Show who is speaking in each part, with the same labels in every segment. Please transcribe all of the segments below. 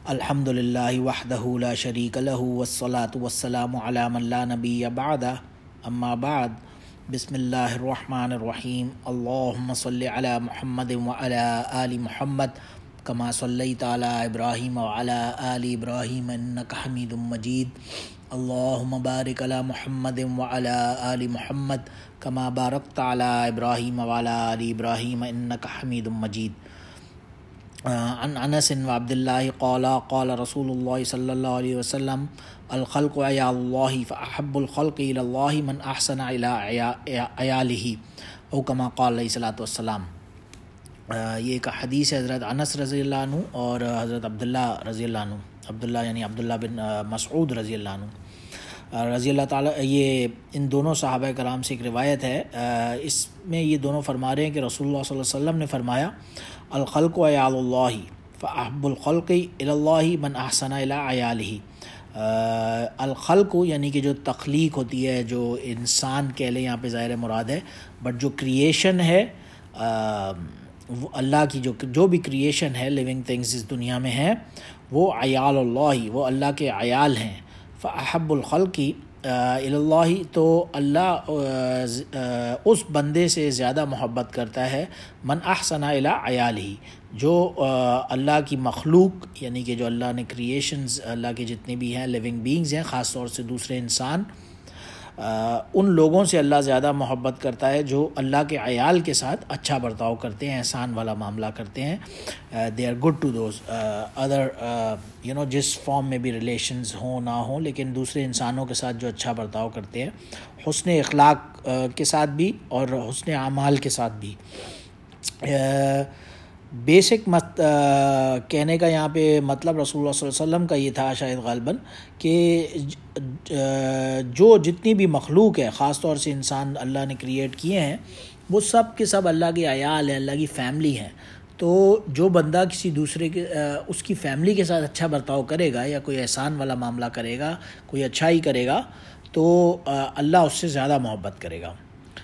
Speaker 1: الحمد للہ وحدہ لا شریک لہ والصلاة والسلام علی من لا نبی بعدہ اما بعد بسم اللہ الرحمن الرحیم اللہم صلی علی محمد وعلی آل محمد کما صلیت علی ابراہیم وعلی آل ابراہیم انک حمید مجید اللہم بارک علی محمد وعلی آل محمد کما بارکت علی ابراہیم وعلی آل ابراہیم انک حمید مجید عن انس وعبد اللہ قال رسول اللہ صلی اللہ علیہ وسلم الخلق عیال اللہ فاحب الخلق الی اللہ من احسن الی عیالہ او کما قال علیہ الصلوۃ والسلام۔ یہ ایک حدیث ہے حضرت انس رضی اللہ عنہ اور حضرت عبداللہ رضی اللہ عنہ، عبداللہ یعنی عبداللہ بن مسعود رضی اللہ عنہ رضی اللہ تعالیٰ، یہ ان دونوں صحابہ کرام سے ایک روایت ہے۔ اس میں یہ دونوں فرما رہے ہیں کہ رسول اللہ صلی اللہ علیہ وسلم نے فرمایا الخلق عیال اللہ فاحب الخلق الی اللہ من احسن الی عیالہ۔ الخلق یعنی کہ جو تخلیق ہوتی ہے، جو انسان کہہ لیں، یہاں پہ ظاہر مراد ہے، بٹ جو کریشن ہے اللہ کی، جو بھی کریشن ہے، لیونگ تھنگز اس دنیا میں ہیں، وہ عیال اللہ، وہ اللہ کے عیال ہیں۔ فاحب الخلق الی اللہ، تو اللہ اس بندے سے زیادہ محبت کرتا ہے من احسن الی عیالہ، جو اللہ کی مخلوق یعنی کہ جو اللہ نے کریشنز، اللہ کے جتنے بھی ہیں لیونگ بینگز ہیں، خاص طور سے دوسرے انسان، ان لوگوں سے اللہ زیادہ محبت کرتا ہے جو اللہ کے عیال کے ساتھ اچھا برتاؤ کرتے ہیں، احسان والا معاملہ کرتے ہیں۔ They are good to those other جس فارم میں بھی ریلیشنز ہوں نہ ہوں، لیکن دوسرے انسانوں کے ساتھ جو اچھا برتاؤ کرتے ہیں، حسن اخلاق کے ساتھ بھی اور حسن اعمال کے ساتھ بھی۔ بیسک کہنے کا یہاں پہ مطلب رسول اللہ صلی اللہ علیہ وسلم کا یہ تھا شاید غالباً، کہ جو جتنی بھی مخلوق ہے، خاص طور سے انسان اللہ نے کریٹ کیے ہیں، وہ سب کے سب اللہ کے عیال ہیں، اللہ کی فیملی ہیں۔ تو جو بندہ کسی دوسرے کے اس کی فیملی کے ساتھ اچھا برتاؤ کرے گا یا کوئی احسان والا معاملہ کرے گا، کوئی اچھائی کرے گا، تو اللہ اس سے زیادہ محبت کرے گا۔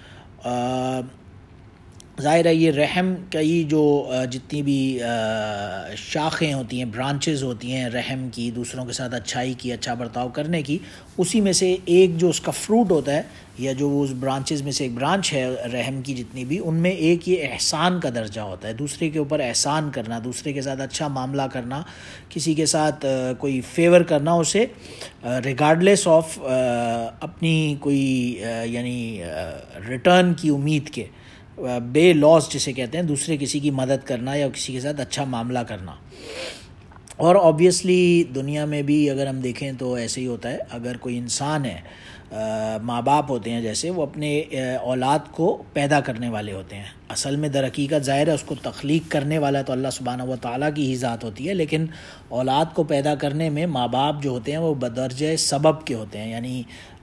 Speaker 1: ظاہر ہے یہ رحم کی جو جتنی بھی شاخیں ہوتی ہیں، برانچز ہوتی ہیں رحم کی، دوسروں کے ساتھ اچھائی کی، اچھا برتاؤ کرنے کی، اسی میں سے ایک جو اس کا فروٹ ہوتا ہے، یا جو اس برانچز میں سے ایک برانچ ہے رحم کی جتنی بھی، ان میں ایک یہ احسان کا درجہ ہوتا ہے، دوسرے کے اوپر احسان کرنا، دوسرے کے ساتھ اچھا معاملہ کرنا، کسی کے ساتھ کوئی فیور کرنا، اسے ریگارڈلیس آف اپنی کوئی یعنی ریٹرن کی امید کے، بے لاس جسے کہتے ہیں، دوسرے کسی کی مدد کرنا یا کسی کے ساتھ اچھا معاملہ کرنا۔ اور آبویسلی دنیا میں بھی اگر ہم دیکھیں تو ایسے ہی ہوتا ہے، اگر کوئی انسان ہے، ماں باپ ہوتے ہیں جیسے، وہ اپنے اولاد کو پیدا کرنے والے ہوتے ہیں، اصل میں در حقیقت ظاہر ہے اس کو تخلیق کرنے والا تو اللہ سبحانہ و تعالیٰ کی ہی ذات ہوتی ہے، لیکن اولاد کو پیدا کرنے میں ماں باپ جو ہوتے ہیں وہ بدرجہ سبب کے ہوتے ہیں، یعنی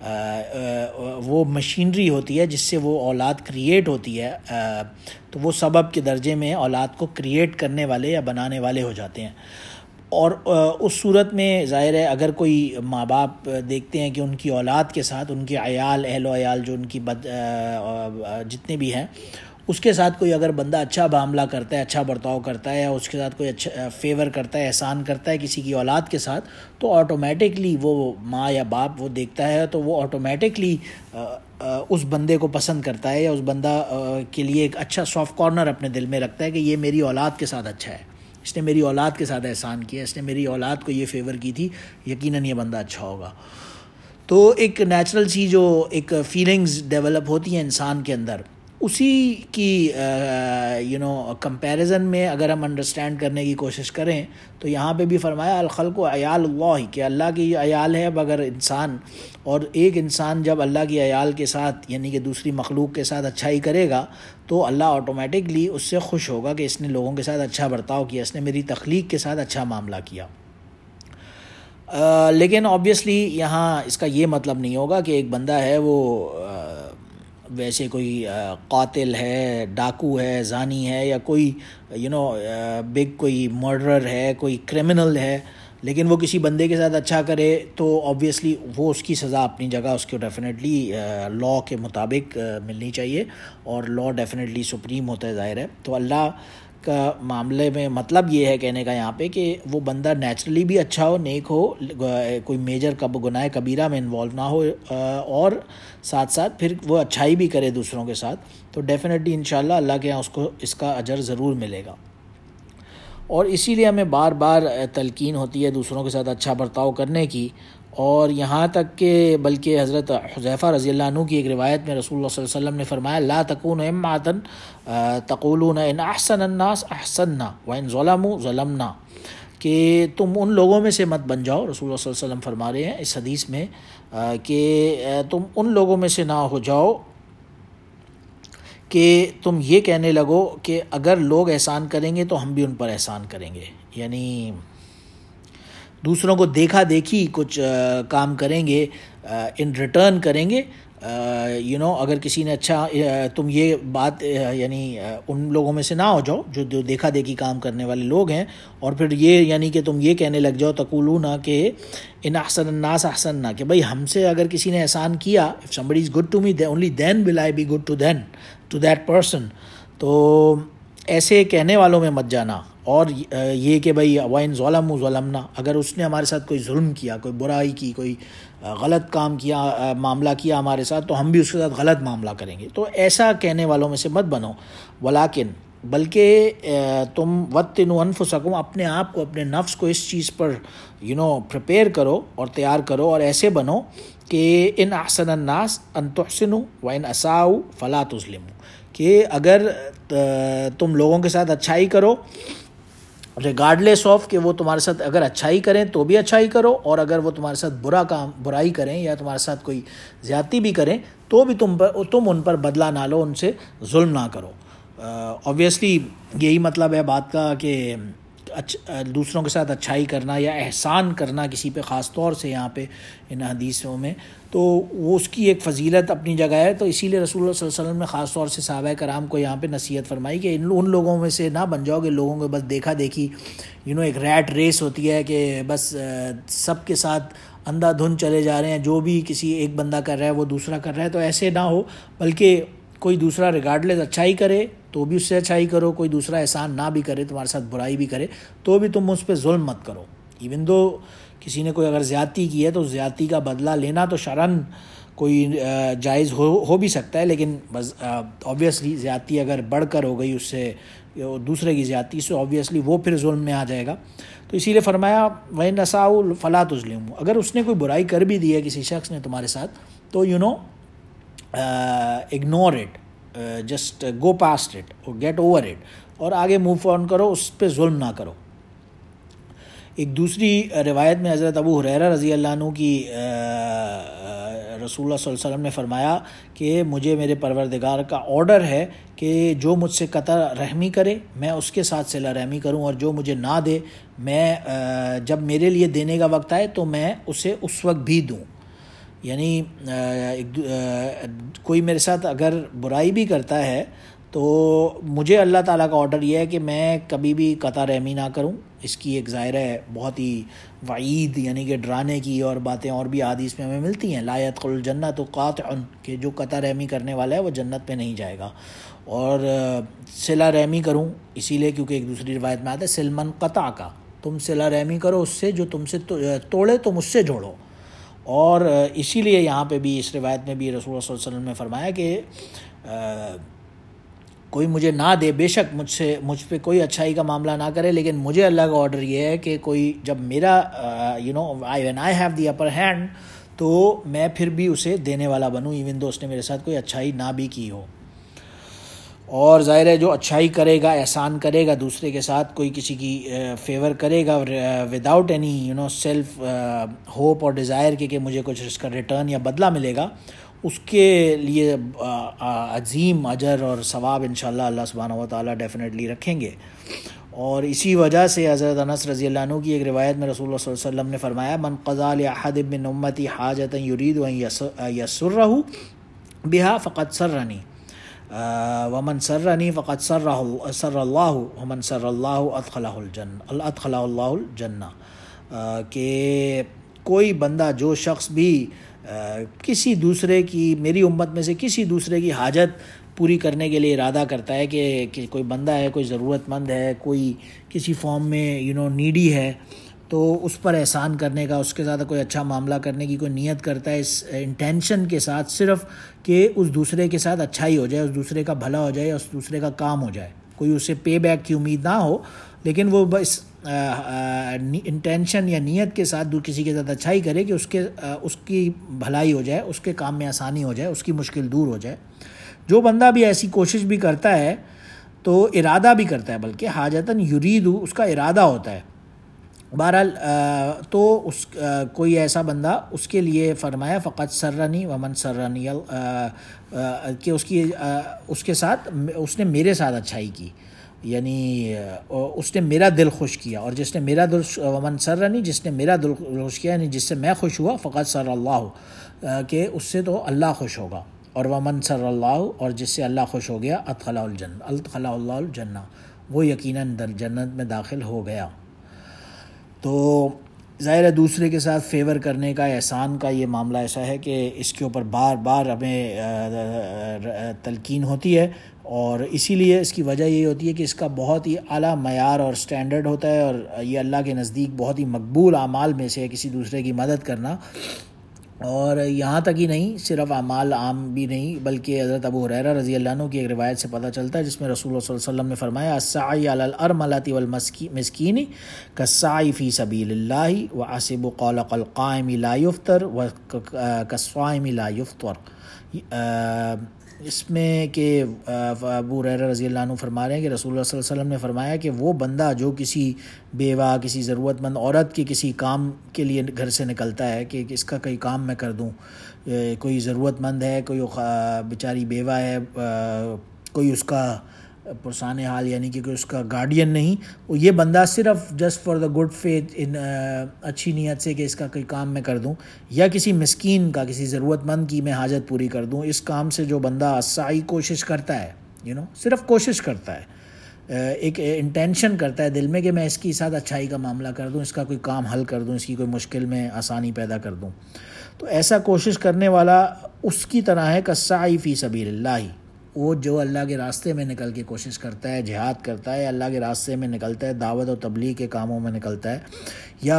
Speaker 1: وہ مشینری ہوتی ہے جس سے وہ اولاد کریٹ ہوتی ہے، تو وہ سبب کے درجے میں اولاد کو کریٹ کرنے والے یا بنانے والے ہو جاتے ہیں۔ اور اس صورت میں ظاہر ہے اگر کوئی ماں باپ دیکھتے ہیں کہ ان کی اولاد کے ساتھ ان کے عیال، اہل و عیال جو ان کی جتنے بھی ہیں، اس کے ساتھ کوئی اگر بندہ اچھا معاملہ کرتا ہے، اچھا برتاؤ کرتا ہے، یا اس کے ساتھ کوئی اچھا فیور کرتا ہے، احسان کرتا ہے کسی کی اولاد کے ساتھ، تو آٹومیٹکلی وہ ماں یا باپ وہ دیکھتا ہے تو وہ آٹومیٹکلی اس بندے کو پسند کرتا ہے، یا اس بندہ کے لیے ایک اچھا سافٹ کارنر اپنے دل میں رکھتا ہے کہ یہ میری اولاد کے ساتھ اچھا ہے، اس نے میری اولاد کے ساتھ احسان کیا، اس نے میری اولاد کو یہ فیور کی تھی، یقیناً یہ بندہ اچھا ہوگا۔ تو ایک نیچرل سی جو ایک فیلنگز ڈیولپ ہوتی ہیں انسان کے اندر، اسی کی کمپیریزن میں اگر ہم انڈرسٹینڈ کرنے کی کوشش کریں تو یہاں پہ بھی فرمایا الخلق عیال اللہ، کہ اللہ کی عیال ہے اگر انسان، اور ایک انسان جب اللہ کی عیال کے ساتھ یعنی کہ دوسری مخلوق کے ساتھ اچھائی کرے گا تو اللہ آٹومیٹکلی اس سے خوش ہوگا کہ اس نے لوگوں کے ساتھ اچھا برتاؤ کیا، اس نے میری تخلیق کے ساتھ اچھا معاملہ کیا۔ لیکن آبویسلی یہاں اس کا یہ مطلب نہیں ہوگا کہ ایک بندہ ہے وہ ویسے کوئی قاتل ہے، ڈاکو ہے، زانی ہے، یا کوئی بگ کوئی مرڈرر ہے، کوئی کرمنل ہے، لیکن وہ کسی بندے کے ساتھ اچھا کرے تو آبویسلی وہ اس کی سزا اپنی جگہ اس کو ڈیفینیٹلی لاء کے مطابق ملنی چاہیے، اور لاء ڈیفینیٹلی سپریم ہوتا ہے ظاہر ہے۔ تو اللہ کا معاملے میں مطلب یہ ہے کہنے کا یہاں پہ کہ وہ بندہ نیچرلی بھی اچھا ہو، نیک ہو، کوئی میجر گناہ کبیرہ میں انوالو نہ ہو، اور ساتھ ساتھ پھر وہ اچھائی بھی کرے دوسروں کے ساتھ، تو ڈیفینیٹلی انشاءاللہ اللہ کے یہاں اس کو اس کا اجر ضرور ملے گا۔ اور اسی لیے ہمیں بار بار تلقین ہوتی ہے دوسروں کے ساتھ اچھا برتاؤ کرنے کی، اور یہاں تک کہ بلکہ حضرت حذیفہ رضی اللہ عنہ کی ایک روایت میں رسول اللہ صلی اللہ علیہ وسلم نے فرمایا لا تکونوا امعاتا تقولون ان احسن الناس احسننا وان ظلموا ظلمنا، کہ تم ان لوگوں میں سے مت بن جاؤ، رسول اللہ صلی اللہ علیہ وسلم فرما رہے ہیں اس حدیث میں کہ تم ان لوگوں میں سے نہ ہو جاؤ کہ تم یہ کہنے لگو کہ اگر لوگ احسان کریں گے تو ہم بھی ان پر احسان کریں گے، یعنی دوسروں کو دیکھا دیکھی کچھ کام کریں گے، ان ریٹرن کریں گے، اگر کسی نے اچھا تم یہ بات یعنی ان لوگوں میں سے نہ ہو جاؤ جو دیکھا دیکھی کام کرنے والے لوگ ہیں، اور پھر یہ یعنی کہ تم یہ کہنے لگ جاؤ تقولون کہ ان احسن الناس احسننا، کہ بھئی ہم سے اگر کسی نے احسان کیا، if somebody is good to me only then will I be good to that person، تو ایسے کہنے والوں میں مت جانا۔ اور یہ کہ بھئی وَإِن ظَلَمُوا ظَلَمْنَا، اگر اس نے ہمارے ساتھ کوئی ظلم کیا، کوئی برائی کی، کوئی غلط کام کیا، معاملہ کیا ہمارے ساتھ، تو ہم بھی اس کے ساتھ غلط معاملہ کریں گے، تو ایسا کہنے والوں میں سے مت بنو۔ ولیکن بلکہ تم وَطِّنُوا أَنفُسَكُمْ، اپنے آپ کو، اپنے نفس کو اس چیز پر پریپیئر کرو اور تیار کرو، اور ایسے بنو کہ ان احسن الناس ان تحسنوا وان اساءوا فلا تظلموا، کہ اگر تم لوگوں کے ساتھ اچھائی کرو ریگارڈلیس آف کہ وہ تمہارے ساتھ اگر اچھائی کریں تو بھی اچھائی کرو، اور اگر وہ تمہارے ساتھ برائی کریں یا تمہارے ساتھ کوئی زیادتی بھی کریں تو بھی تم ان پر بدلہ نہ لو، ان سے ظلم نہ کرو۔ اوبویسلی یہی مطلب ہے بات کا کہ دوسروں کے ساتھ اچھائی کرنا یا احسان کرنا کسی پہ، خاص طور سے یہاں پہ ان حدیثوں میں، تو وہ اس کی ایک فضیلت اپنی جگہ ہے، تو اسی لیے رسول اللہ صلی اللہ علیہ وسلم نے خاص طور سے صحابہ کرام کو یہاں پہ نصیحت فرمائی کہ ان لوگوں میں سے نہ بن جاؤ کہ لوگوں کو بس دیکھا دیکھی، ایک ریٹ ریس ہوتی ہے کہ بس سب کے ساتھ اندھا دھند چلے جا رہے ہیں، جو بھی کسی ایک بندہ کر رہا ہے وہ دوسرا کر رہا ہے، تو ایسے نہ ہو، بلکہ کوئی دوسرا ریگارڈلیس اچھائی کرے تو بھی اس سے اچھائی کرو، کوئی دوسرا احسان نہ بھی کرے، تمہارے ساتھ برائی بھی کرے تو بھی تم اس پہ ظلم مت کرو۔ ایون دو کسی نے کوئی اگر زیادتی کی ہے تو زیادتی کا بدلہ لینا تو شرعاً کوئی جائز ہو بھی سکتا ہے، لیکن بس آبویسلی زیادتی اگر بڑھ کر ہو گئی اس سے دوسرے کی زیادتی سے، آبویسلی وہ پھر ظلم میں آ جائے گا، تو اسی لیے فرمایا وَإِنْ أَسَاءُوا فَلَا تُظْلِمُوا، اگر اس نے کوئی برائی کر بھی دی ہے کسی شخص نے تمہارے ساتھ تو ignore it, just go past it اور گیٹ اوور اٹ، اور آگے موو آن کرو، اس پہ ظلم نہ کرو۔ ایک دوسری روایت میں حضرت ابو ہریرہ رضی اللہ عنہ کی رسول اللہ صلی اللہ علیہ وسلم نے فرمایا کہ مجھے میرے پروردگار کا آرڈر ہے کہ جو مجھ سے قطع رحمی کرے میں اس کے ساتھ صلہ رحمی کروں، اور جو مجھے نہ دے میں جب میرے لیے دینے کا وقت آئے تو میں اسے اس وقت بھی دوں۔ یعنی کوئی میرے ساتھ اگر برائی بھی کرتا ہے تو مجھے اللہ تعالیٰ کا آرڈر یہ ہے کہ میں کبھی بھی قطع رحمی نہ کروں۔ اس کی ایک ظاہر ہے بہت ہی وعید یعنی کہ ڈرانے کی اور باتیں اور بھی حدیث میں ہمیں ملتی ہیں، لا يدخل الجنۃ قاطع، کہ جو قطع رحمی کرنے والا ہے وہ جنت میں نہیں جائے گا۔ اور صلہ رحمی کروں اسی لیے کیونکہ ایک دوسری روایت میں آتا ہے سل من قطع کا، تم صلہ رحمی کرو اس سے جو تم سے توڑے تم اس سے جوڑو۔ اور اسی لیے یہاں پہ بھی اس روایت میں بھی رسول اللہ صلی اللہ علیہ وسلم نے فرمایا کہ کوئی مجھے نہ دے، بے شک مجھ پہ کوئی اچھائی کا معاملہ نہ کرے، لیکن مجھے اللہ کا آرڈر یہ ہے کہ کوئی جب میرا when I have the upper hand تو میں پھر بھی اسے دینے والا بنوں، ایون دو اس نے میرے ساتھ کوئی اچھائی نہ بھی کی ہو۔ اور ظاہر ہے جو اچھائی کرے گا، احسان کرے گا دوسرے کے ساتھ، کوئی کسی کی فیور کرے گا وداؤٹ اینی سیلف ہوپ اور ڈیزائر کہ مجھے کچھ اس کا ریٹرن یا بدلہ ملے گا، اس کے لیے عظیم اجر اور ثواب انشاءاللہ اللہ سبحانہ و تعالیٰ ڈیفینیٹلی رکھیں گے۔ اور اسی وجہ سے حضرت انس رضی اللہ عنہ کی ایک روایت میں رسول اللہ صلی اللہ علیہ وسلم نے فرمایا من قضى لأحد من امتی حاجة يريد ان يسره بها فقد سرني ومن سرني فقد سر اللہ ومن سر اللہ ادخلہ اللہ الجنہ، کہ کوئی بندہ جو شخص بھی کسی دوسرے کی، میری امت میں سے کسی دوسرے کی حاجت پوری کرنے کے لیے ارادہ کرتا ہے کہ کوئی بندہ ہے، کوئی ضرورت مند ہے، کوئی کسی فارم میں نیڈی ہے، تو اس پر احسان کرنے کا، اس کے ساتھ کوئی اچھا معاملہ کرنے کی کوئی نیت کرتا ہے، اس انٹینشن کے ساتھ صرف کہ اس دوسرے کے ساتھ اچھائی ہو جائے، اس دوسرے کا بھلا ہو جائے، اس دوسرے کا کام ہو جائے، کوئی اسے پے بیک کی امید نہ ہو، لیکن وہ بس انٹینشن یا نیت کے ساتھ کسی کے ساتھ اچھائی کرے کہ اس کی بھلائی ہو جائے، اس کے کام میں آسانی ہو جائے، اس کی مشکل دور ہو جائے۔ جو بندہ بھی ایسی کوشش بھی کرتا ہے تو ارادہ بھی کرتا ہے، بلکہ حاجتاً یرید اس کا ارادہ ہوتا ہے۔ بہرحال تو کوئی ایسا بندہ، اس کے لیے فرمایا فقط سرنی ومن سرنی، کہ اس کے ساتھ اس نے میرے ساتھ اچھائی کی، یعنی اس نے میرا دل خوش کیا، اور جس نے میرا دل ومن سرنی، جس نے میرا دل خوش کیا، یعنی جس سے میں خوش ہوا، فقط سر اللہ، کہ اس سے تو اللہ خوش ہوگا، اور ومن سر اللہ، اور جس سے اللہ خوش ہو گیا، ادخلہ اللہ الجنہ، وہ یقیناً جنت میں داخل ہو گیا۔ تو ظاہر ہے دوسرے کے ساتھ فیور کرنے کا، احسان کا یہ معاملہ ایسا ہے کہ اس کے اوپر بار بار ہمیں تلقین ہوتی ہے، اور اسی لیے اس کی وجہ یہ ہوتی ہے کہ اس کا بہت ہی اعلیٰ معیار اور سٹینڈرڈ ہوتا ہے، اور یہ اللہ کے نزدیک بہت ہی مقبول اعمال میں سے ہے کسی دوسرے کی مدد کرنا۔ اور یہاں تک ہی نہیں، صرف اعمال عام بھی نہیں، بلکہ حضرت ابو ہریرہ رضی اللہ عنہ کی ایک روایت سے پتہ چلتا ہے، جس میں رسول اللہ صلی اللہ علیہ وسلم نے فرمایا السعی علی الارملۃ والمسکین کالسعی فی سبیل اللہ وحسب قلق القائم لا یفطر وکالصائم لا یفطر۔ اس میں کہ ابو ہریرہ رضی اللہ عنہ فرما رہے ہیں کہ رسول اللہ صلی اللہ علیہ وسلم نے فرمایا کہ وہ بندہ جو کسی بیوہ، کسی ضرورت مند عورت کے کسی کام کے لیے گھر سے نکلتا ہے کہ اس کا کوئی کام میں کر دوں، کوئی ضرورت مند ہے، کوئی بیچاری بیوہ ہے، کوئی اس کا پرسان حال، یعنی کہ کوئی اس کا گارڈین نہیں، وہ یہ بندہ صرف just for the good faith, اچھی نیت سے کہ اس کا کوئی کام میں کر دوں، یا کسی مسکین کا، کسی ضرورت مند کی میں حاجت پوری کر دوں، اس کام سے جو بندہ السعی کوشش کرتا ہے، صرف کوشش کرتا ہے، ایک انٹینشن کرتا ہے دل میں کہ میں اس کی ساتھ اچھائی کا معاملہ کر دوں، اس کا کوئی کام حل کر دوں، اس کی کوئی مشکل میں آسانی پیدا کر دوں، تو ایسا کوشش کرنے والا اس کی طرح ہے کالسعی فی سبیل اللہ، وہ جو اللہ کے راستے میں نکل کے کوشش کرتا ہے، جہاد کرتا ہے، اللہ کے راستے میں نکلتا ہے، دعوت و تبلیغ کے کاموں میں نکلتا ہے، یا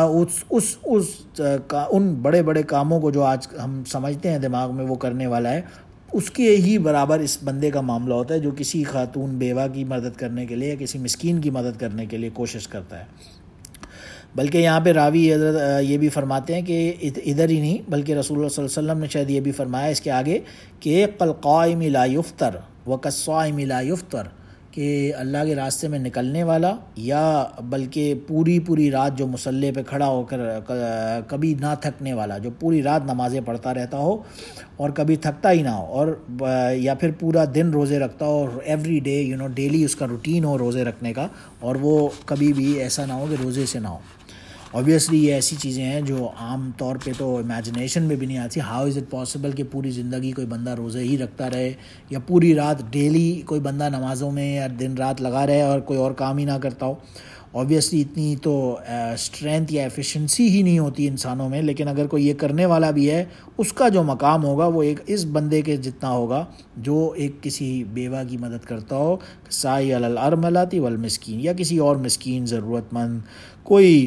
Speaker 1: ان بڑے بڑے کاموں کو جو آج ہم سمجھتے ہیں دماغ میں وہ کرنے والا ہے، اس کے ہی برابر اس بندے کا معاملہ ہوتا ہے جو کسی خاتون بیوہ کی مدد کرنے کے لیے یا کسی مسکین کی مدد کرنے کے لیے کوشش کرتا ہے۔ بلکہ یہاں پہ راوی حضرت یہ بھی فرماتے ہیں کہ ادھر ہی نہیں، بلکہ رسول اللہ صلی اللہ علیہ وسلم نے شاید یہ بھی فرمایا اس کے آگے کہ کالقائم لا یفطر وکالصائم لا یفطر، کہ اللہ کے راستے میں نکلنے والا، یا بلکہ پوری رات جو مصلی پہ کھڑا ہو کر کبھی نہ تھکنے والا، جو پوری رات نمازیں پڑھتا رہتا ہو اور کبھی تھکتا ہی نہ ہو، اور یا پھر پورا دن روزے رکھتا ہو، اور ایوری ڈے ڈیلی اس کا روٹین ہو روزے رکھنے کا، اور وہ کبھی بھی ایسا نہ ہو کہ روزے سے نہ ہو۔ اوبویسلی یہ ایسی چیزیں ہیں جو عام طور پہ تو امیجنیشن میں بھی نہیں آتی۔ ہاؤ از اٹ پاسبل کہ پوری زندگی کوئی بندہ روزے ہی رکھتا رہے، یا پوری رات ڈیلی کوئی بندہ نمازوں میں یا دن رات لگا رہے اور کوئی اور کام ہی نہ کرتا ہو؟ اوبویسلی اتنی تو اسٹرینتھ یا ایفیشنسی ہی نہیں ہوتی انسانوں میں، لیکن اگر کوئی یہ کرنے والا بھی ہے، اس کا جو مقام ہوگا وہ ایک اس بندے کے جتنا ہوگا جو ایک کسی بیوہ کی مدد کرتا ہو، سعی علی الارملۃ والمسکین، یا کسی اور مسکین، ضرورت مند، کوئی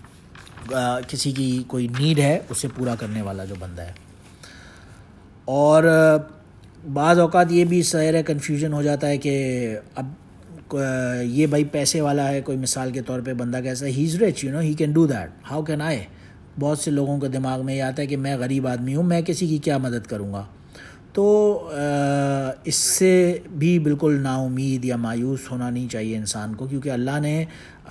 Speaker 1: کسی کی کوئی نیڈ ہے، اسے پورا کرنے والا جو بندہ ہے۔ اور بعض اوقات یہ بھی ظاہر ہے کنفیوژن ہو جاتا ہے کہ اب یہ بھائی پیسے والا ہے، کوئی مثال کے طور پہ بندہ کیسا ہے، he is rich, he can do that, how can I. بہت سے لوگوں کے دماغ میں یہ آتا ہے کہ میں غریب آدمی ہوں، میں کسی کی کیا مدد کروں گا۔ تو اس سے بھی بالکل نا امید یا مایوس ہونا نہیں چاہیے انسان کو، کیونکہ اللہ نے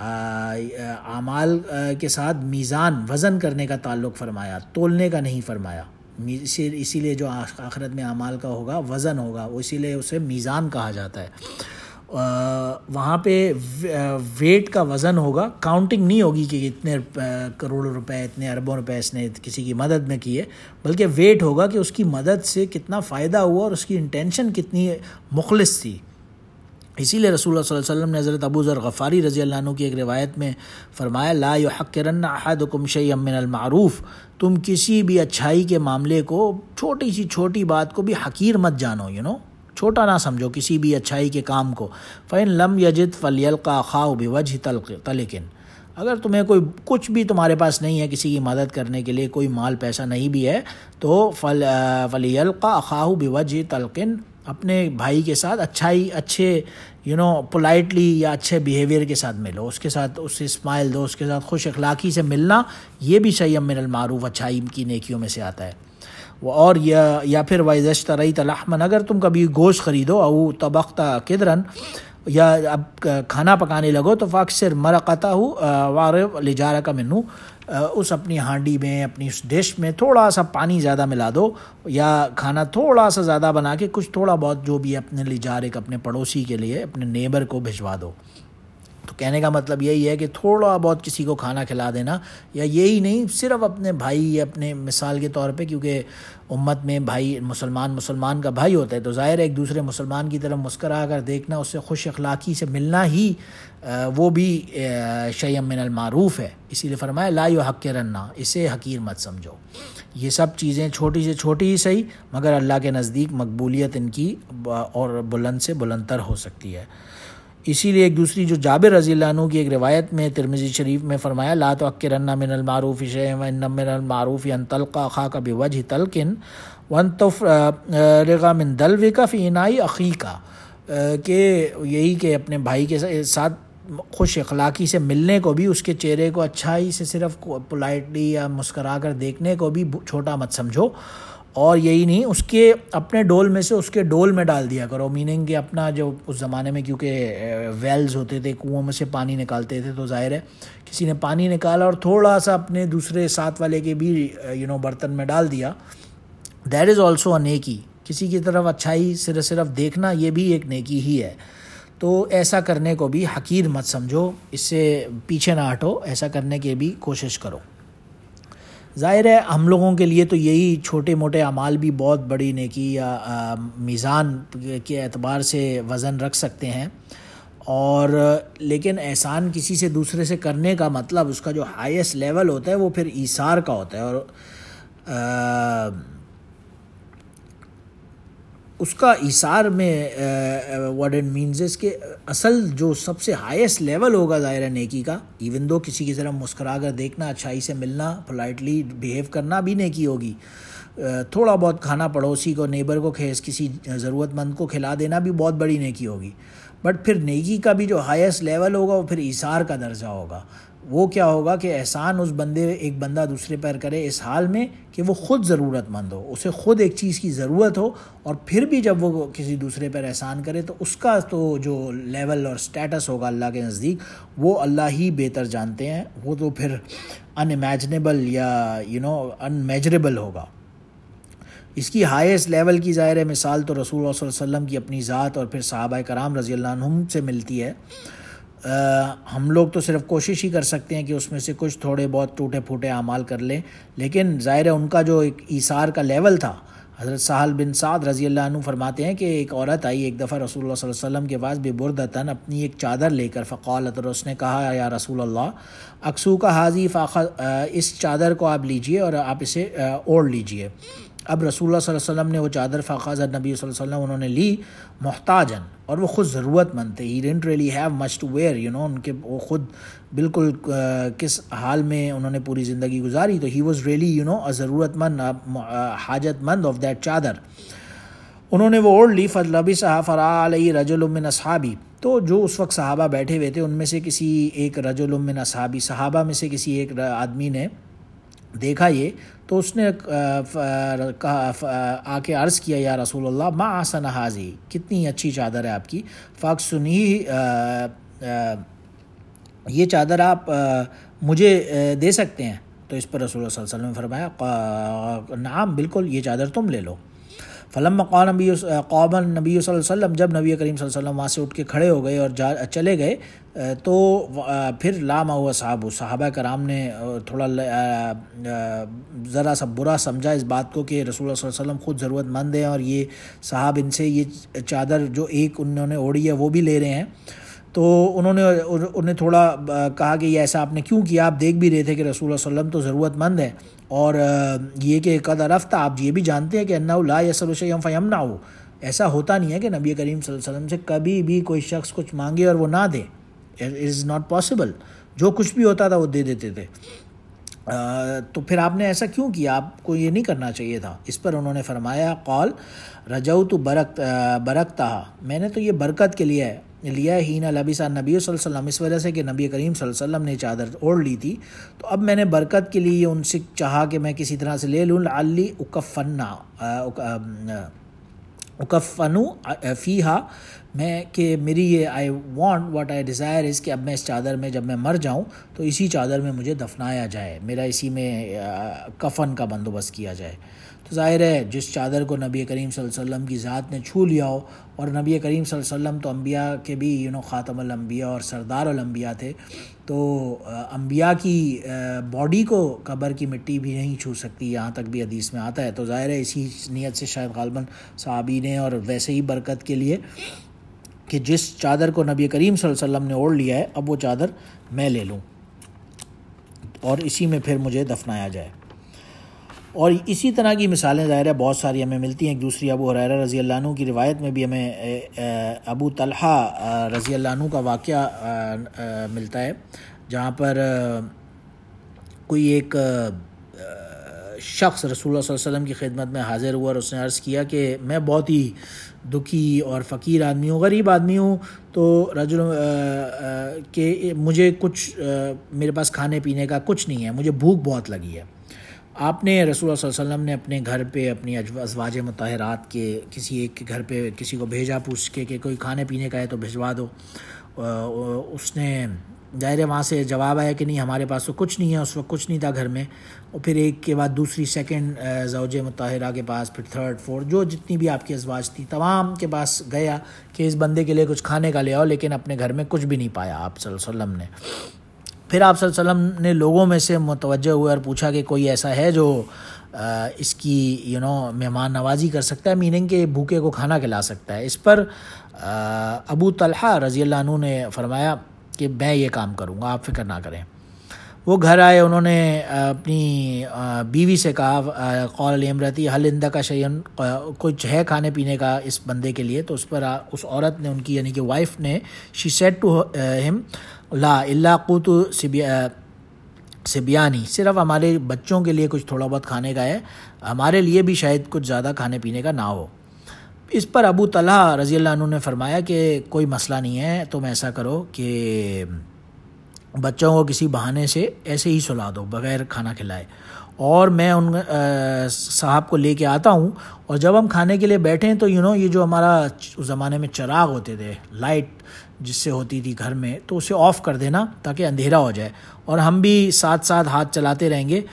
Speaker 1: اعمال کے ساتھ میزان، وزن کرنے کا تعلق فرمایا، تولنے کا نہیں فرمایا۔ اسی لیے جو آخرت میں اعمال کا ہوگا وزن ہوگا، اسی لیے اسے میزان کہا جاتا ہے۔ وہاں پہ ویٹ کا وزن ہوگا، کاؤنٹنگ نہیں ہوگی کہ اتنے کروڑوں روپے، اتنے اربوں روپے اس نے کسی کی مدد میں کیے، بلکہ ویٹ ہوگا کہ اس کی مدد سے کتنا فائدہ ہوا اور اس کی انٹینشن کتنی مخلص تھی۔ اسی لیے رسول اللہ صلی اللہ علیہ وسلم نے حضرت ابو ذر غفاری رضی اللہ عنہ کی ایک روایت میں فرمایا لا یحقرن احدکم شیئا من المعروف، تم کسی بھی اچھائی کے معاملے کو، چھوٹی سی چھوٹی بات کو بھی حقیر مت جانو، چھوٹا نہ سمجھو کسی بھی اچھائی کے کام کو. فَإِن لَمْ يَجِدْ فَلْيَلْقَ أَخَاهُ بِوَجْهِ طَلِقٍ. اگر تمہیں کوئی کچھ بھی تمہارے پاس نہیں ہے کسی کی مدد کرنے کے لیے، کوئی مال پیسہ نہیں بھی ہے، تو فَلْيَلْقَ أَخَاهُ بِوَجْهِ طَلْقٍ، اپنے بھائی کے ساتھ اچھے پولائٹلی یا اچھے بیہیویئر کے ساتھ ملو، اس کے ساتھ اس سے اسمائل دو، اس کے ساتھ خوش اخلاقی سے ملنا، یہ بھی شیء من المعروف، اچھائی کی نیکیوں میں سے آتا ہے. اور یا پھر وَإِذَا اشْتَرَيْتَ لَحْمًا، اگر تم کبھی گوشت خریدو، او طبخت قدرن، یا اب کھانا پکانے لگو، تو فاکثر مرقتہ وعرض لجارک منہ، اس اپنی ہانڈی میں، اپنی اس ڈش میں تھوڑا سا پانی زیادہ ملا دو، یا کھانا تھوڑا سا زیادہ بنا کے کچھ تھوڑا بہت جو بھی اپنے لجارک، اپنے پڑوسی کے لیے، اپنے نیبر کو بھجوا دو. تو کہنے کا مطلب یہی ہے کہ تھوڑا بہت کسی کو کھانا کھلا دینا، یا یہی نہیں صرف اپنے بھائی، اپنے مثال کے طور پہ، کیونکہ امت میں بھائی مسلمان کا بھائی ہوتا ہے، تو ظاہر ہے ایک دوسرے مسلمان کی طرف مسکرا کر دیکھنا، اس سے خوش اخلاقی سے ملنا ہی وہ بھی شیء من المعروف ہے. اسی لیے فرمایا لا یحقرن، اسے حقیر مت سمجھو. یہ سب چیزیں چھوٹی سے چھوٹی ہی صحیح، مگر اللہ کے نزدیک مقبولیت ان کی اور بلند سے بلندتر ہو سکتی ہے. اسی لیے ایک دوسری جو جابر رضی اللہ عنہ کی ایک روایت میں ترمذی شریف میں فرمایا لا تحقرن من المعروف شیئا وان من المعروف ان تلقى اخاك بوجه طلق وان تفرغ من دلوك في اناء اخيك، کہ یہی کہ اپنے بھائی کے ساتھ خوش اخلاقی سے ملنے کو بھی، اس کے چہرے کو اچھائی سے صرف پولائٹلی یا مسکرا کر دیکھنے کو بھی چھوٹا مت سمجھو، اور یہی نہیں اس کے اپنے ڈول میں سے اس کے ڈول میں ڈال دیا کرو. میننگ کہ اپنا جو اس زمانے میں کیونکہ ویلز ہوتے تھے، کنوؤں میں سے پانی نکالتے تھے، تو ظاہر ہے کسی نے پانی نکالا اور تھوڑا سا اپنے دوسرے ساتھ والے کے بھی برتن میں ڈال دیا، دیٹ از آلسو اے نیکی. کسی کی طرف اچھائی صرف دیکھنا یہ بھی ایک نیکی ہی ہے. تو ایسا کرنے کو بھی حقیر مت سمجھو، اس سے پیچھے نہ ہٹو، ایسا کرنے کی بھی کوشش کرو. ظاہر ہے ہم لوگوں کے لیے تو یہی چھوٹے موٹے اعمال بھی بہت بڑی نیکی یا میزان کے اعتبار سے وزن رکھ سکتے ہیں، اور لیکن احسان کسی سے دوسرے سے کرنے کا مطلب اس کا جو ہائیسٹ لیول ہوتا ہے وہ پھر ایثار کا ہوتا ہے، اور اس کا ایثار میں واٹ اٹ مینز اس کہ اصل جو سب سے ہائیسٹ لیول ہوگا ظاہر نیکی کا، ایون دو کسی کی طرف مسکرا کر دیکھنا، اچھائی سے ملنا، پولائٹلی بیہیو کرنا بھی نیکی ہوگی. تھوڑا بہت کھانا پڑوسی کو، نیبر کو، کسی ضرورت مند کو کھلا دینا بھی بہت بڑی نیکی ہوگی. بٹ پھر نیکی کا بھی جو ہائیسٹ لیول ہوگا وہ پھر ایثار کا درجہ ہوگا. وہ کیا ہوگا کہ احسان ایک بندہ دوسرے پر کرے اس حال میں کہ وہ خود ضرورت مند ہو، اسے خود ایک چیز کی ضرورت ہو، اور پھر بھی جب وہ کسی دوسرے پر احسان کرے تو اس کا تو جو لیول اور سٹیٹس ہوگا اللہ کے نزدیک وہ اللہ ہی بہتر جانتے ہیں. وہ تو پھر ان امیجنیبل یا ان میجریبل ہوگا. اس کی ہائیسٹ لیول کی ظاہر مثال تو رسول اللہ صلی اللہ علیہ وسلم کی اپنی ذات اور پھر صحابہ کرام رضی اللہ عنہم سے ملتی ہے. ہم لوگ تو صرف کوشش ہی کر سکتے ہیں کہ اس میں سے کچھ تھوڑے بہت ٹوٹے پھوٹے اعمال کر لیں، لیکن ظاہر ہے ان کا جو ایک ایثار کا لیول تھا. حضرت سہل بن سعد رضی اللہ عنہ فرماتے ہیں کہ ایک عورت آئی ایک دفعہ رسول اللہ صلی اللہ علیہ وسلم کے پاس ببردتن، اپنی ایک چادر لے کر، فقالت، اور اس نے کہا یا رسول اللہ اکسو کا حاضی اس چادر کو آپ لیجئے اور آپ اسے اوڑھ لیجئے. اب رسول اللہ صلی اللہ علیہ وسلم نے وہ چادر فاخذ نبی صلی اللہ علیہ وسلم انہوں نے لی محتاجن، اور وہ خود ضرورت مند تھے. He didn't really have much to wear, ان کے وہ خود بالکل کس حال میں انہوں نے پوری زندگی گزاری، تو he was really ضرورت مند، حاجت مند of that چادر. انہوں نے وہ اوڑھ لی. فلبسها فرأى علیہ رجل من اصحابی، تو جو اس وقت صحابہ بیٹھے ہوئے تھے ان میں سے کسی ایک رجل من اصحابی، صحابہ میں سے کسی ایک آدمی نے دیکھا یہ، تو اس نے آ کے عرض کیا یا رسول اللہ ما احسن حاضی، کتنی اچھی چادر ہے آپ کی. فاکسنی، یہ چادر آپ مجھے دے سکتے ہیں؟ تو اس پر رسول اللہ صلی اللہ علیہ وسلم نے فرمایا نعم، بالکل یہ چادر تم لے لو. فلما قام النبی صلی اللہ علیہ وسلم، جب نبی کریم صلی اللہ علیہ وسلم وہاں سے اٹھ کے کھڑے ہو گئے اور چلے گئے، تو پھر لامہ ہوا صحابہ کرام نے تھوڑا ذرا سا برا سمجھا اس بات کو کہ رسول اللہ صلی اللہ علیہ وسلم خود ضرورت مند ہیں اور یہ صاحب ان سے یہ چادر جو ایک انہوں نے اوڑھی ہے وہ بھی لے رہے ہیں. تو انہیں تھوڑا کہا کہ یہ ایسا آپ نے کیوں کیا؟ آپ دیکھ بھی رہے تھے کہ رسول اللہ صلی اللہ علیہ وسلم تو ضرورت مند ہے، اور یہ کہ قد عرفت، آپ یہ بھی جانتے ہیں کہ انہ لا یسل شیئا فیمنعہ، ایسا ہوتا نہیں ہے کہ نبی کریم صلی اللہ علیہ وسلم سے کبھی بھی کوئی شخص کچھ مانگے اور وہ نہ دے. It is not possible. جو کچھ بھی ہوتا تھا وہ دے دیتے تھے. تو پھر آپ نے ایسا کیوں کیا؟ آپ کو یہ نہیں کرنا چاہیے تھا. اس پر انہوں نے فرمایا قال رجوت برکتہا، میں نے تو یہ برکت کے لیے لیا ہے ہینا لبسا نبی صلی اللہ علیہ وسلم، اس وجہ سے کہ نبی کریم صلی اللہ علیہ وسلم نے چادر اوڑھ لی تھی، تو اب میں نے برکت کے لیے ان سے چاہا کہ میں کسی طرح سے لے لوں. لعلی اکفنو فیہا، میں کہ میری یہ I want what I desire is کہ اب میں اس چادر میں جب میں مر جاؤں تو اسی چادر میں مجھے دفنایا جائے، میرا اسی میں کفن کا بندوبست کیا جائے. تو ظاہر ہے جس چادر کو نبی کریم صلی اللہ علیہ وسلم کی ذات نے چھو لیا ہو، اور نبی کریم صلی اللہ علیہ وسلم تو انبیاء کے بھی خاتم الانبیاء اور سردار الانبیاء تھے، تو انبیاء کی باڈی کو قبر کی مٹی بھی نہیں چھو سکتی، یہاں تک بھی حدیث میں آتا ہے. تو ظاہر ہے اسی نیت سے شاید غالباً صحابی نے، اور ویسے ہی برکت کے لیے کہ جس چادر کو نبی کریم صلی اللہ علیہ وسلم نے اوڑھ لیا ہے اب وہ چادر میں لے لوں اور اسی میں پھر مجھے دفنایا جائے. اور اسی طرح کی مثالیں ظاہر ہے بہت ساری ہمیں ملتی ہیں. ایک دوسری ابو ہریرہ رضی اللہ عنہ کی روایت میں بھی ہمیں ابو طلحہ رضی اللہ عنہ کا واقعہ ملتا ہے، جہاں پر کوئی ایک شخص رسول اللہ صلی اللہ علیہ وسلم کی خدمت میں حاضر ہوا اور اس نے عرض کیا کہ میں بہت ہی دکھی اور فقیر آدمی ہوں، غریب آدمی ہوں، تو رجل کہ مجھے کچھ میرے پاس کھانے پینے کا کچھ نہیں ہے، مجھے بھوک بہت لگی ہے. آپ نے رسول اللہ صلی اللہ علیہ وسلم نے اپنے گھر پہ اپنی ازواج مطہرات کے کسی ایک کے گھر پہ کسی کو بھیجا پوچھ کے کہ کوئی کھانے پینے کا ہے تو بھجوا دو. اس نے ظاہر وہاں سے جواب آیا کہ نہیں ہمارے پاس تو کچھ نہیں ہے، اس وقت کچھ نہیں تھا گھر میں. اور پھر ایک کے بعد دوسری سیکنڈ زوج مطہرہ کے پاس، پھر تھرڈ فورتھ، جو جتنی بھی آپ کی ازواج تھی تمام کے پاس گیا کہ اس بندے کے لیے کچھ کھانے کا لے آؤ، لیکن اپنے گھر میں کچھ بھی نہیں پایا آپ صلی اللہ علیہ وسلم نے. پھر آپ صلی اللہ علیہ وسلم نے لوگوں میں سے متوجہ ہوئے اور پوچھا کہ کوئی ایسا ہے جو اس کی مہمان نوازی کر سکتا ہے، میننگ کہ بھوکے کو کھانا کھلا سکتا ہے. اس پر ابو طلحہ رضی اللہ عنہ نے فرمایا کہ میں یہ کام کروں گا، آپ فکر نہ کریں. وہ گھر آئے، انہوں نے اپنی بیوی سے کہا قول امرتی حل عندک شیئن، کچھ ہے کھانے پینے کا اس بندے کے لیے؟ تو اس پر اس عورت نے، ان کی یعنی کہ وائف نے، شی سیڈ ٹو ہم لا الا قوت سبیانی، صرف ہمارے بچوں کے لیے کچھ تھوڑا بہت کھانے کا ہے، ہمارے لیے بھی شاید کچھ زیادہ کھانے پینے کا نہ ہو. اس پر ابو طلحہ رضی اللہ عنہ نے فرمایا کہ کوئی مسئلہ نہیں ہے، تم ایسا کرو کہ بچوں کو کسی بہانے سے ایسے ہی سلا دو بغیر کھانا کھلائے، اور میں ان صاحب کو لے کے آتا ہوں، اور جب ہم کھانے کے لیے بیٹھیں تو یہ جو ہمارا اس زمانے میں چراغ ہوتے تھے، لائٹ جس سے ہوتی تھی گھر میں، تو اسے آف کر دینا تاکہ اندھیرا ہو جائے، اور ہم بھی ساتھ ساتھ ہاتھ چلاتے رہیں گے،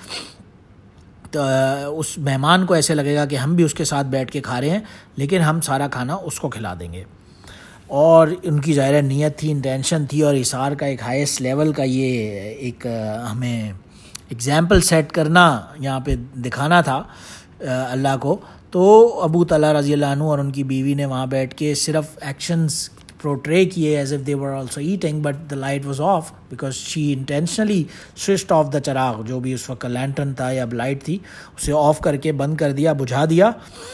Speaker 1: تو اس مہمان کو ایسے لگے گا کہ ہم بھی اس کے ساتھ بیٹھ کے کھا رہے ہیں، لیکن ہم سارا کھانا اس کو کھلا دیں گے. اور ان کی ظاہر نیت تھی، انٹینشن تھی، اور اثار کا ایک ہائیسٹ لیول کا یہ ایک ہمیں ایگزامپل سیٹ کرنا یہاں پہ دکھانا تھا اللہ کو. تو ابو طلحہ رضی اللہ عنہ اور ان کی بیوی نے وہاں بیٹھ کے صرف ایکشنز پورٹرے کیے as if they were also eating, but the light was off because she intentionally switched off the چراغ، جو بھی اس وقت لینٹرن تھا یا لائٹ تھی اسے آف کر کے بند کر دیا، بجھا دیا،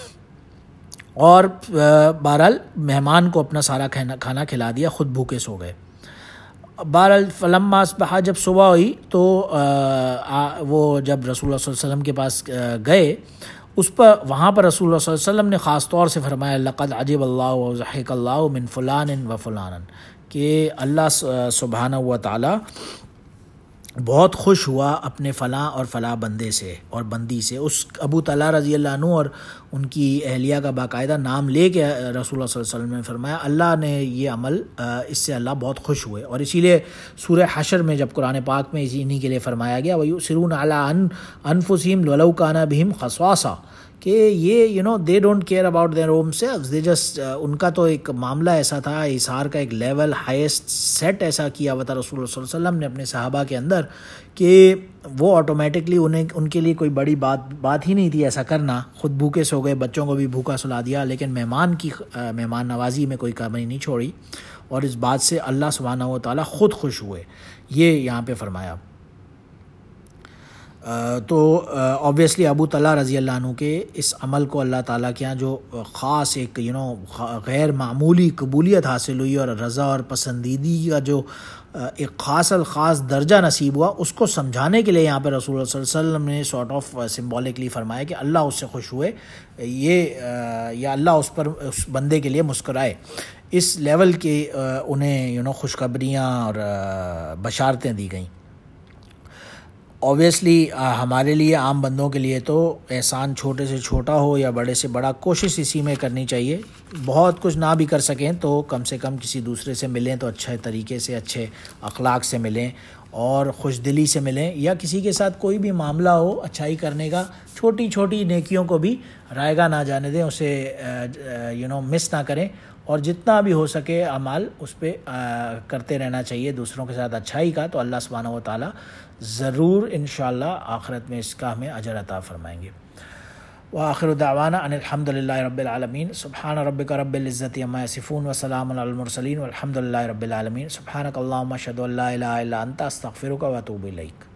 Speaker 1: اور بہرحال مہمان کو اپنا سارا کھانا کھلا دیا، خود بھوکے سو گئے. بہرحال فلما اصبح، جب صبح ہوئی تو وہ جب رسول اللہ صلی اللہ علیہ وسلم کے پاس گئے، اس پر وہاں پر رسول اللہ صلی اللہ علیہ وسلم نے خاص طور سے فرمایا لقد عجب اللہ وضحک اللہ من فلان و فلان، کہ اللہ سبحانہ و تعالی بہت خوش ہوا اپنے فلاں اور فلاں بندے سے اور بندی سے. اس ابو طلحہ رضی اللہ عنہ اور ان کی اہلیہ کا باقاعدہ نام لے کے رسول اللہ صلی اللہ علیہ وسلم نے فرمایا اللہ نے یہ عمل، اس سے اللہ بہت خوش ہوئے. اور اسی لیے سورہ حشر میں جب قرآن پاک میں انہی کے لیے فرمایا گیا وَيُؤْثِرُونَ عَلَىٰ أَنفُسِهِمْ وَلَوْ كَانَ بِهِمْ خَصَاصَةٌ، کہ یہ they don't care about their own selves, they just ان کا تو ایک معاملہ ایسا تھا، اثار کا ایک لیول ہائیسٹ سیٹ ایسا کیا ہوا تھا رسول اللہ صلی اللہ علیہ وسلم نے اپنے صحابہ کے اندر کہ وہ آٹومیٹکلی ان کے لیے کوئی بڑی بات ہی نہیں تھی ایسا کرنا. خود بھوکے سو گئے، بچوں کو بھی بھوکا سلا دیا، لیکن مہمان نوازی میں کوئی کمی نہیں چھوڑی، اور اس بات سے اللہ سبحانہ و تعالیٰ خود خوش ہوئے. یہ یہاں پہ فرمایا. تو آبویسلی ابو طلحہ رضی اللہ عنہ کے اس عمل کو اللہ تعالیٰ کے یہاں جو خاص ایک غیر معمولی قبولیت حاصل ہوئی اور رضا اور پسندیدگی کا جو ایک خاص درجہ نصیب ہوا، اس کو سمجھانے کے لیے یہاں پہ رسول اللہ صلی اللہ علیہ وسلم نے سارٹ آف سمبولکلی فرمایا کہ اللہ اس سے خوش ہوئے، یا اللہ اس پر اس بندے کے لیے مسکرائے، اس لیول کے انہیں خوشخبریاں اور بشارتیں دی گئیں۔ اوبیسلی ہمارے لیے عام بندوں کے لیے تو احسان چھوٹے سے چھوٹا ہو یا بڑے سے بڑا، کوشش اسی میں کرنی چاہیے۔ بہت کچھ نہ بھی کر سکیں تو کم سے کم کسی دوسرے سے ملیں تو اچھے طریقے سے، اچھے اخلاق سے ملیں اور خوش دلی سے ملیں، یا کسی کے ساتھ کوئی بھی معاملہ ہو اچھائی کرنے کا، چھوٹی چھوٹی نیکیوں کو بھی رائے گاہ نہ جانے دیں، اسے مس نہ کریں، اور جتنا بھی ہو سکے اعمال اس پہ کرتے رہنا چاہیے دوسروں کے ساتھ اچھائی کا، تو اللہ سبحانہ و تعالیٰ ضرور انشاءاللہ آخرت میں اس کا ہمیں اجر عطا فرمائیں گے۔ وآخر دعوانا ان الحمد للہ رب العالمین۔ سبحان ربک رب العزت عما یصفون وسلام علی المرسلین والحمد للہ رب العالمین۔ سبحانک اللہم اشہد ان لا الہ الا انت استغفرک واتوب الیک۔